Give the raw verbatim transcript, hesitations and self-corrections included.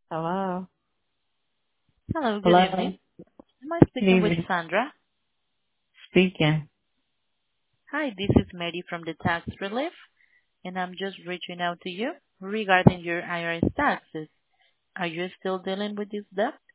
Hello. Hello, good Hello. evening. Am I Good speaking with evening. Sandra? Speaking. Hi, this is Mary from the Tax Relief, and I'm just reaching out to you regarding your I R S taxes. Are you still dealing with this debt?